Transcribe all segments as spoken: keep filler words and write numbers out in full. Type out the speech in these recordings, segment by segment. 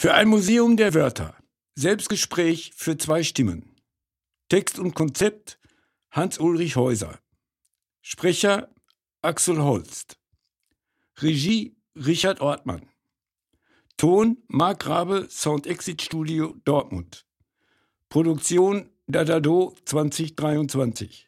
Für ein Museum der Wörter. Selbstgespräch für zwei Stimmen. Text und Konzept Hans-Ulrich Häuser. Sprecher Axel Holst. Regie Richard Ortmann. Ton Marc Rabe, Sound Exit Studio Dortmund. Produktion Dadado zwanzig dreiundzwanzig.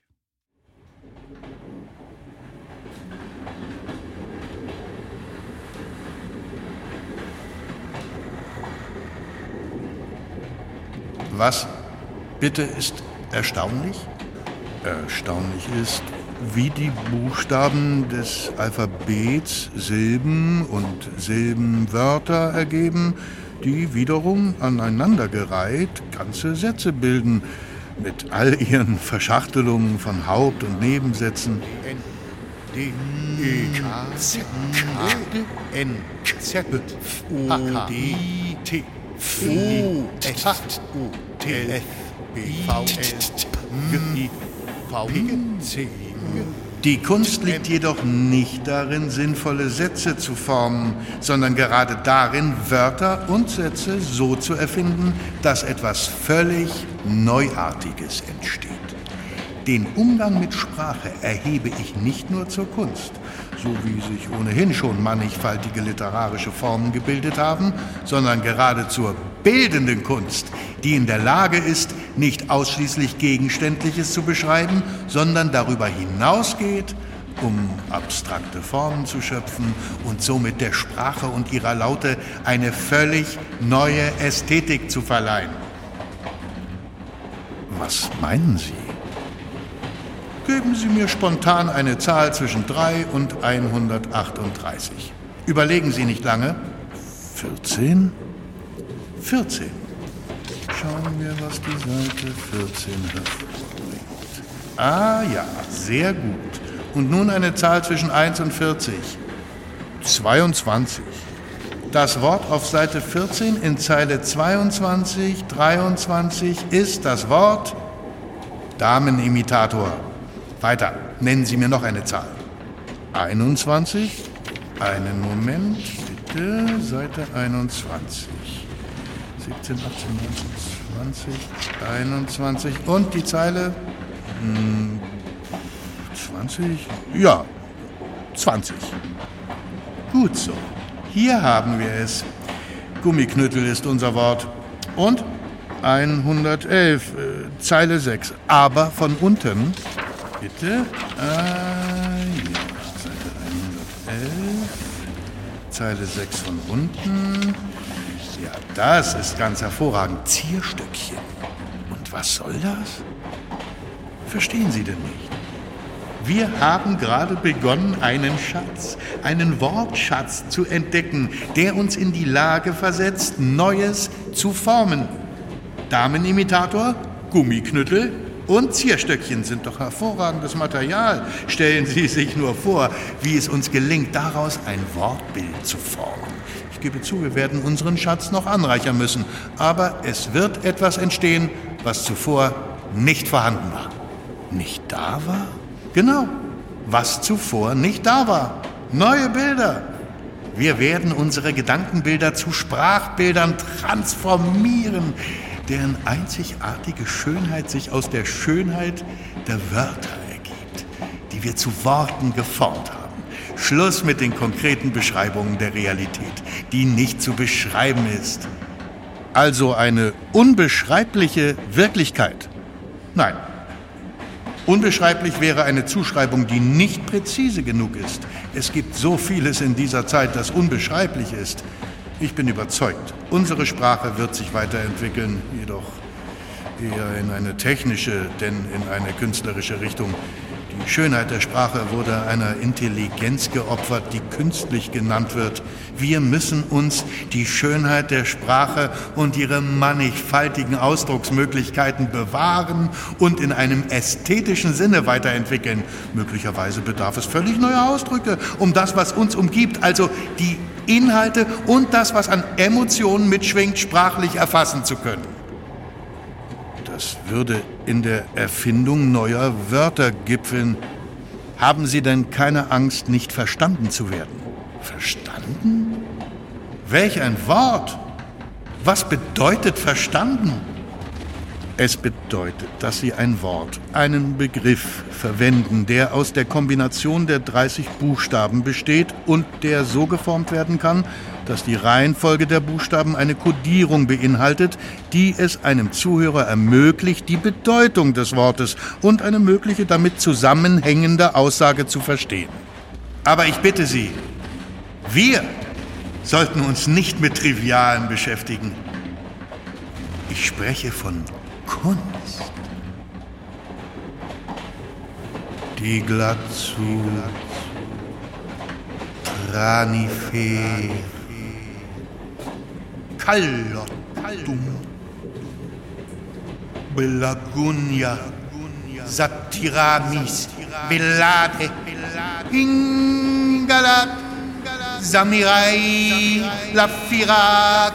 Was bitte ist erstaunlich? Erstaunlich ist, wie die Buchstaben des Alphabets Silben und Silbenwörter ergeben, die wiederum aneinandergereiht ganze Sätze bilden, mit all ihren Verschachtelungen von Haupt- und Nebensätzen. N, D, E, K, Z, K, N, Z, O, D, T, O, S, O, T, F, B, V, L, G, V, C. Die Kunst liegt jedoch nicht darin, sinnvolle Sätze zu formen, sondern gerade darin, Wörter und Sätze so zu erfinden, dass etwas völlig Neuartiges entsteht. Den Umgang mit Sprache erhebe ich nicht nur zur Kunst, so wie sich ohnehin schon mannigfaltige literarische Formen gebildet haben, sondern gerade zur bildenden Kunst, die in der Lage ist, nicht ausschließlich Gegenständliches zu beschreiben, sondern darüber hinausgeht, um abstrakte Formen zu schöpfen und somit der Sprache und ihrer Laute eine völlig neue Ästhetik zu verleihen. Was meinen Sie? Geben Sie mir spontan eine Zahl zwischen drei und hundertachtunddreißig. Überlegen Sie nicht lange. vierzehn? vierzehn. Schauen wir, was die Seite vierzehn hervorbringt. Ah ja, sehr gut. Und nun eine Zahl zwischen eins und vierzig. zweiundzwanzig. Das Wort auf Seite vierzehn in Zeile zweiundzwanzig, dreiundzwanzig ist das Wort Damenimitator. Weiter, nennen Sie mir noch eine Zahl. einundzwanzig. Einen Moment, bitte. Seite einundzwanzig. siebzehn, achtzehn, neunzehn, zwanzig, einundzwanzig. Und die Zeile? Hm, zwanzig? Ja, zwanzig. Gut so. Hier haben wir es. Gummiknüttel ist unser Wort. Und? hundertelf, äh, Zeile sechs. Aber von unten... Bitte. Ah, ja. Seite hundertelf. Zeile sechs von unten. Ja, das ist ganz hervorragend. Zierstöckchen. Und was soll das? Verstehen Sie denn nicht? Wir haben gerade begonnen, einen Schatz, einen Wortschatz zu entdecken, der uns in die Lage versetzt, Neues zu formen. Damenimitator, Gummiknüttel und Zierstöckchen sind doch hervorragendes Material. Stellen Sie sich nur vor, wie es uns gelingt, daraus ein Wortbild zu formen. Ich gebe zu, wir werden unseren Schatz noch anreichern müssen. Aber es wird etwas entstehen, was zuvor nicht vorhanden war. Nicht da war? Genau, was zuvor nicht da war. Neue Bilder. Wir werden unsere Gedankenbilder zu Sprachbildern transformieren, deren einzigartige Schönheit sich aus der Schönheit der Wörter ergibt, die wir zu Worten geformt haben. Schluss mit den konkreten Beschreibungen der Realität, die nicht zu beschreiben ist. Also eine unbeschreibliche Wirklichkeit. Nein, unbeschreiblich wäre eine Zuschreibung, die nicht präzise genug ist. Es gibt so vieles in dieser Zeit, das unbeschreiblich ist. Ich bin überzeugt, unsere Sprache wird sich weiterentwickeln, jedoch eher in eine technische, denn in eine künstlerische Richtung. Die Schönheit der Sprache wurde einer Intelligenz geopfert, die künstlich genannt wird. Wir müssen uns die Schönheit der Sprache und ihre mannigfaltigen Ausdrucksmöglichkeiten bewahren und in einem ästhetischen Sinne weiterentwickeln. Möglicherweise bedarf es völlig neuer Ausdrücke, um das, was uns umgibt, also die Inhalte und das, was an Emotionen mitschwingt, sprachlich erfassen zu können. Das würde in der Erfindung neuer Wörter gipfeln. Haben Sie denn keine Angst, nicht verstanden zu werden? Verstanden? Welch ein Wort! Was bedeutet verstanden? Es bedeutet, dass Sie ein Wort, einen Begriff verwenden, der aus der Kombination der dreißig Buchstaben besteht und der so geformt werden kann, dass die Reihenfolge der Buchstaben eine Kodierung beinhaltet, die es einem Zuhörer ermöglicht, die Bedeutung des Wortes und eine mögliche damit zusammenhängende Aussage zu verstehen. Aber ich bitte Sie, wir sollten uns nicht mit Trivialen beschäftigen. Ich spreche von Kunst. Die Glazu, Tranife, Callottum, Belagunia, Satiramis, Velade, Hingalat, Samirai, Lafira,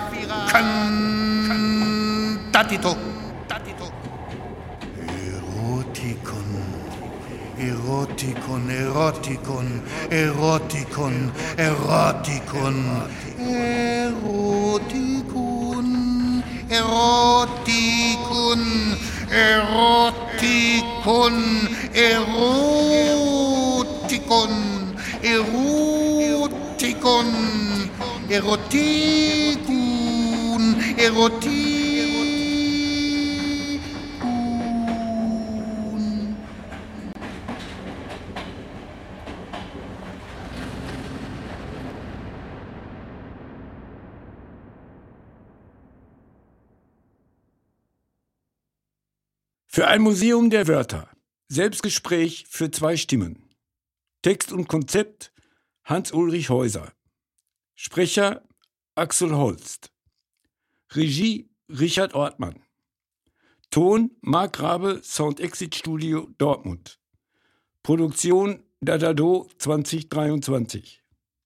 Cantatito. Erotikon, Erotikon, Erotikon, Erotikon, Erotikon, Erotikon, Erotikon, Erotikon, Erotikon, Erotikon, Erotikon. Für ein Museum der Wörter. Selbstgespräch für zwei Stimmen. Text und Konzept Hans-Ulrich Häuser. Sprecher Axel Holst. Regie Richard Ortmann. Ton Marc Rabe, Sound Exit Studio Dortmund. Produktion Dadado zwanzig dreiundzwanzig.